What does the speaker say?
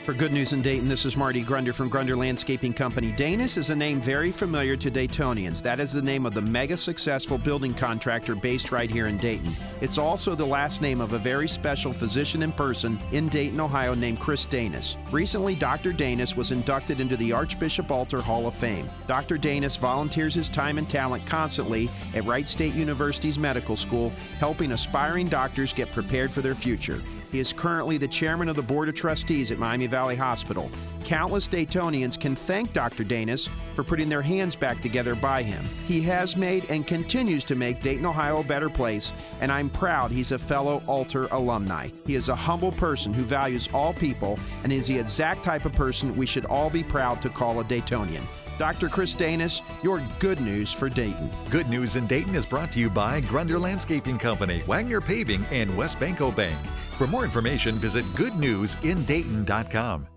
For Good News in Dayton, this is Marty Grunder from Grunder Landscaping Company. Danis is a name very familiar to Daytonians. That is the name of the mega successful building contractor based right here in Dayton. It's also the last name of a very special physician in person in Dayton, Ohio, named Chris Danis. Recently, Dr. Danis was inducted into the Archbishop Alter Hall of Fame. Dr. Danis volunteers his time and talent constantly at Wright State University's medical school, helping aspiring doctors get prepared for their future. He is currently the chairman of the Board of Trustees at Miami Valley Hospital. Countless Daytonians can thank Dr. Danis for putting their hands back together by him. He has made and continues to make Dayton, Ohio a better place, and I'm proud he's a fellow Alter alumni. He is a humble person who values all people and is the exact type of person we should all be proud to call a Daytonian. Dr. Chris Danis, your good news for Dayton. Good News in Dayton is brought to you by Grunder Landscaping Company, Wagner Paving, and West Banco Bank. For more information, visit goodnewsindayton.com.